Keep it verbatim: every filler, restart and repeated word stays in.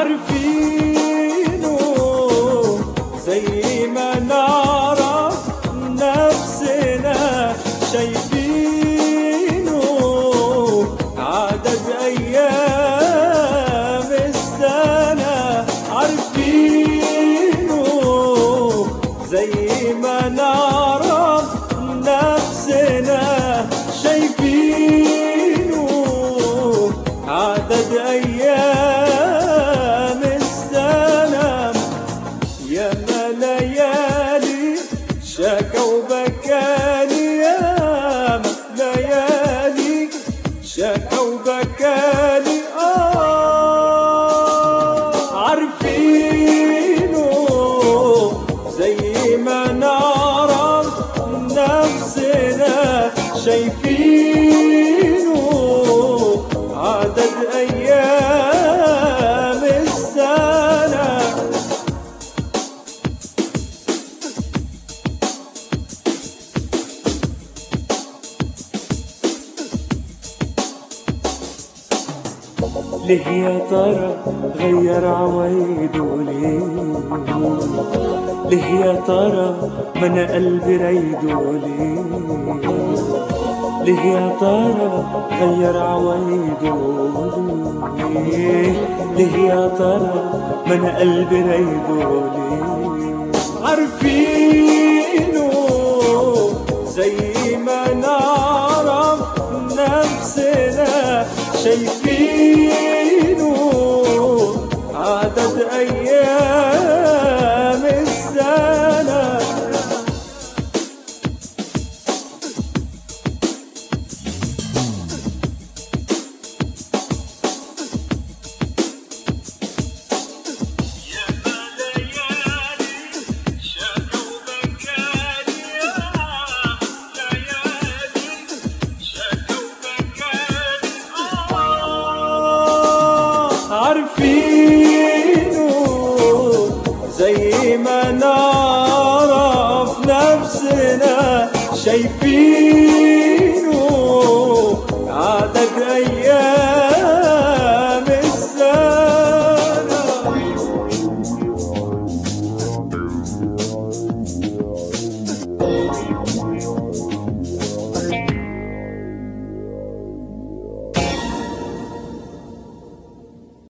عارفينه زي ما نعرف نفسنا، شايفينه عدد أيام السنة. عارفينه زي ما نعرف نفسنا، شايفينه عدد أيام السنة. ياما ليالي شكا وبكاني، ياما ليالي شكا وبكاني. آه عارفينه زي ما نعرف نفسنا، شايفينه عدد أيام السنة. ليه يا ترى غير عوايده؟ ليه ليه يا ترى ما انا قلبي رايده؟ ليه ليه يا ترى غير عوايده؟ ليه ليه يا ترى ما انا قلبي رايده؟ ليه عارفينه زي ما نعرف نفسنا، شايفينه عدد أيام السنة. عارفين